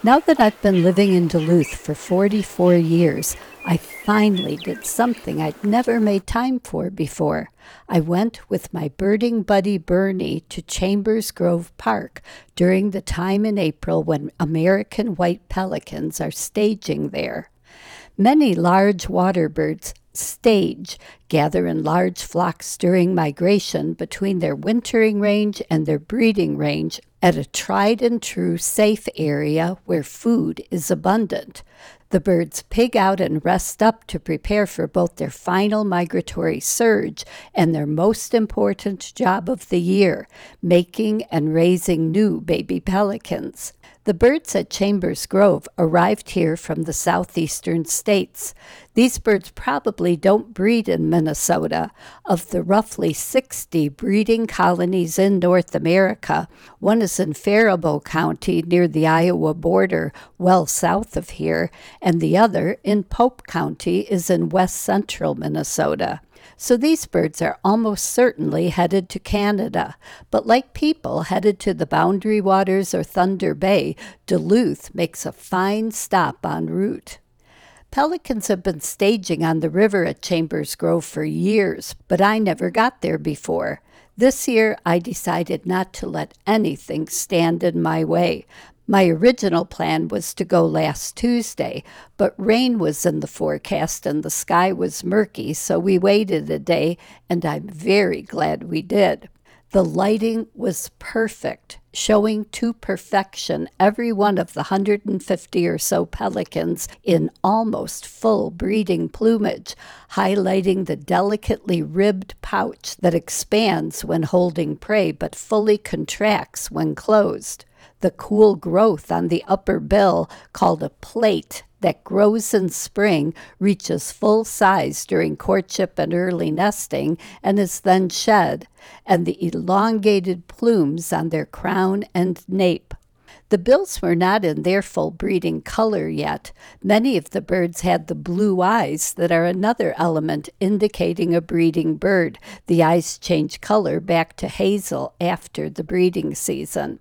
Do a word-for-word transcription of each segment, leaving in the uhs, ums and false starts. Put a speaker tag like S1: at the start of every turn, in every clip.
S1: Now that I've been living in Duluth for forty-four years, I finally did something I'd never made time for before. I went with my birding buddy Bernie to Chambers Grove Park during the time in April when American white pelicans are staging there. Many large water birds stage, gather in large flocks during migration between their wintering range and their breeding range at a tried and true safe area where food is abundant. The birds pig out and rest up to prepare for both their final migratory surge and their most important job of the year, making and raising new baby pelicans. The birds at Chambers Grove arrived here from the southeastern states. These birds probably don't breed in Minnesota. Of the roughly sixty breeding colonies in North America, one is in Faribault County near the Iowa border, well south of here, and the other in Pope County is in west central Minnesota. So these birds are almost certainly headed to Canada, but like people headed to the Boundary Waters or Thunder Bay, Duluth makes a fine stop en route. Pelicans have been staging on the river at Chambers Grove for years, but I never got there before. This year, I decided not to let anything stand in my way. My original plan was to go last Tuesday, but rain was in the forecast and the sky was murky, so we waited a day, and I'm very glad we did. The lighting was perfect, showing to perfection every one of the one hundred fifty or so pelicans in almost full breeding plumage, highlighting the delicately ribbed pouch that expands when holding prey but fully contracts when closed. The cool growth on the upper bill, called a plate, that grows in spring reaches full size during courtship and early nesting and is then shed, and the elongated plumes on their crown and nape. The bills were not in their full breeding color yet. Many of the birds had the blue eyes that are another element indicating a breeding bird. The eyes change color back to hazel after the breeding season.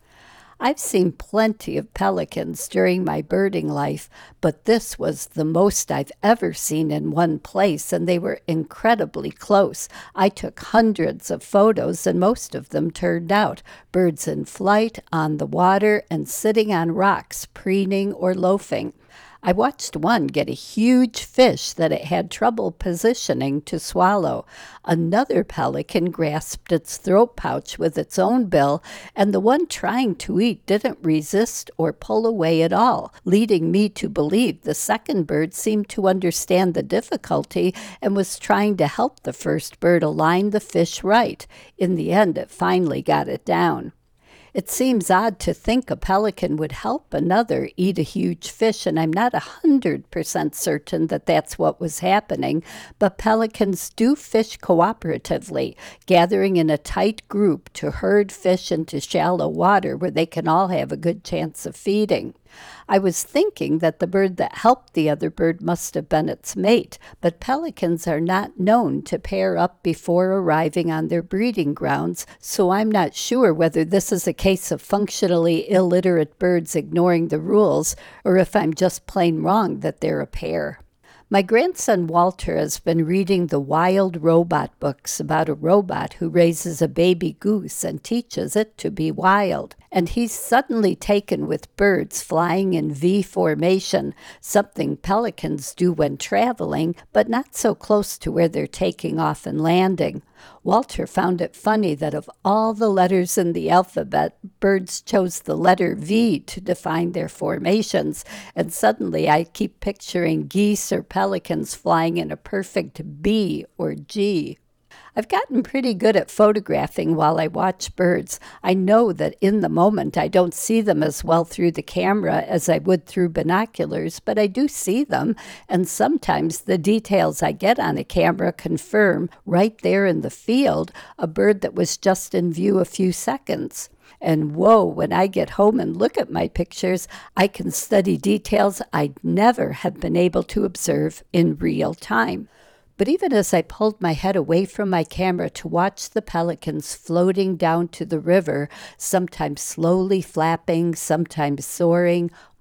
S1: I've seen plenty of pelicans during my birding life, but this was the most I've ever seen in one place, and they were incredibly close. I took hundreds of photos, and most of them turned out. Birds in flight, on the water, and sitting on rocks, preening or loafing. I watched one get a huge fish that it had trouble positioning to swallow. Another pelican grasped its throat pouch with its own bill, and the one trying to eat didn't resist or pull away at all, leading me to believe the second bird seemed to understand the difficulty and was trying to help the first bird align the fish right. In the end, it finally got it down. It seems odd to think a pelican would help another eat a huge fish, and I'm not a hundred percent certain that that's what was happening, but pelicans do fish cooperatively, gathering in a tight group to herd fish into shallow water where they can all have a good chance of feeding. I was thinking that the bird that helped the other bird must have been its mate, but pelicans are not known to pair up before arriving on their breeding grounds, so I'm not sure whether this is a case of functionally illiterate birds ignoring the rules, or if I'm just plain wrong that they're a pair. My grandson Walter has been reading the Wild Robot books about a robot who raises a baby goose and teaches it to be wild. And he's suddenly taken with birds flying in V formation, something pelicans do when traveling, but not so close to where they're taking off and landing. Walter found it funny that of all the letters in the alphabet, birds chose the letter V to define their formations, and suddenly I keep picturing geese or pelicans flying in a perfect B or G. I've gotten pretty good at photographing while I watch birds. I know that in the moment I don't see them as well through the camera as I would through binoculars, but I do see them, and sometimes the details I get on a camera confirm, right there in the field, a bird that was just in view a few seconds. And whoa, when I get home and look at my pictures, I can study details I'd never have been able to observe in real time. But even as I pulled my head away from my camera to watch the pelicans floating down to the river, sometimes slowly flapping, sometimes soaring,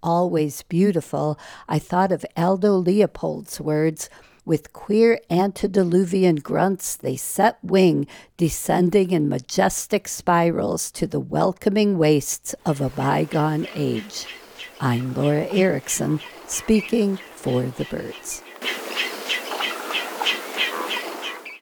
S1: always beautiful, I thought of Aldo Leopold's words, with queer antediluvian grunts they set wing, descending in majestic spirals to the welcoming wastes of a bygone age. I'm Laura Erickson, speaking for the birds.